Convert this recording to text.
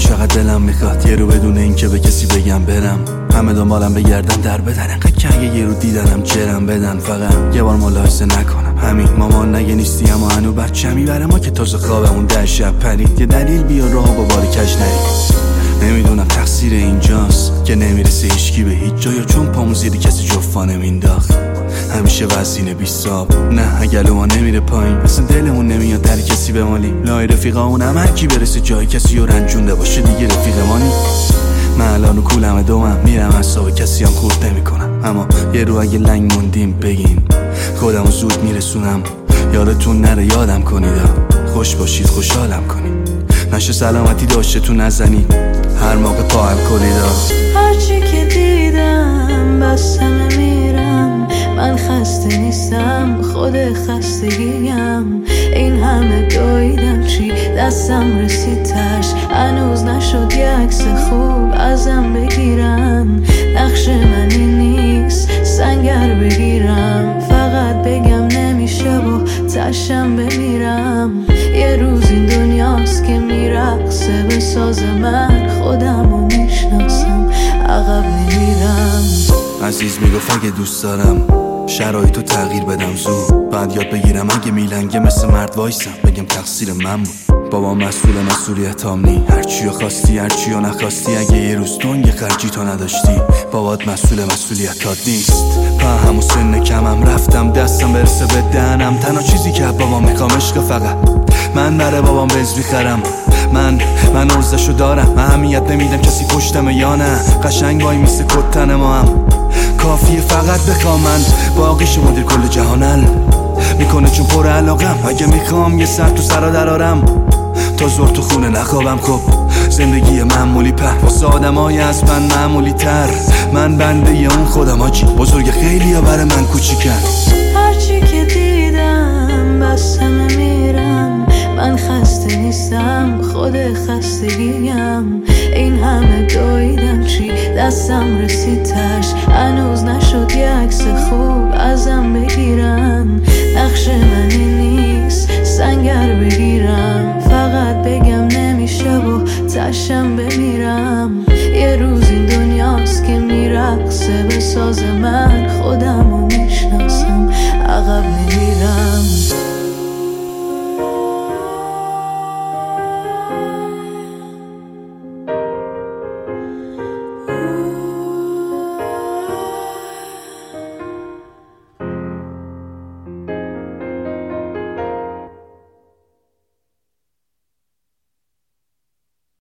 چقدر دلم میخواد یه رو بدون این که به کسی بگم برم. همه دنبالم بگردن در بدن، انقدر که یه رو دیدنم جرم بدن. فقط یه بار ملاحظه نکنم همین مامان نگه نیستی اما هنو بچمی برای ما که تازه خوابمون 10 شب پرید. یه دلیل بیا راه با باری کج نرید. نمیدونم تقصیر اینجاست که نمیرسه هیچکی به هیچ جا، یا چون پامون زیر کسی جفا نمینداخت. همیشه وزینه بیساب نه اگلو ما نمیره پایین، اصلا دلمون نمیاد در کسی بمالی. لای رفیقامون هم هر کی برسه جای کسی رو رنجونده باشه دیگه رفیق مانی. من الان کولم دومم میرم حساب کسی هم خورد نمی کنم. اما یه رو اگه لنگ موندیم بگین خودمو زود میرسونم. یادتون نره یادم کنید، خوش باشید خوشحالم کنید، نشه سلامتی داشته تو نزنید هر موقع پا هم کنید. هرچی که دیدم بس همه میرم، من خسته نیستم خود خستگیم. این همه دویدم چی دستم رسید تش، هنوز نشد یه عکس خوب ازم بگیرن. نقش من این نیست سنگر بگیرم، فقط بگم نمیشه و تشم بمیرم. یه روز این دنیاست که میرقصه به ساز من، خودمو میشناسم عقب نمیرم. عزیز میگفت اگه دوست دارم شرایطو تغییر بدم زود، بعد یاد بگیرم اگه میلنگه مثل مرد وایسم بگم تقصیر من بود. بابا مسئولیت هم نی، هرچیو خواستی هرچیو نخواستی. اگه یه روز دنگ خرجی تو نداشتی بابات مسئولیتات نیست. په همون سن کمم رفتم دستم برسه به دهنم، تنها چیزی که بابام میخوام عشق فقط من برای بابام بنز میخرم. من ارزشو دارم، من اهمیت نمیدم کسی پشتمه یا نه. قشنگ وای میسه کتن ما هم کافیه فقط بخوام، من باقیشو مدیر کل جهانل میکنه چون پر علاقم. اگه میخوام یه سر تو سرا درارم تا زور تو خونه نخوابم. خب زندگی معمولی په واسه آدمای از من معمولی تر. من بنده اون خودم آجی بزرگ خیلی یا برای من کوچیکن. هرچی که دیدم بس همه میرم، من خسته نیستم خود خستگیم. این همه دویدم چی دستم رسید تش، هنوز نشد یه عکس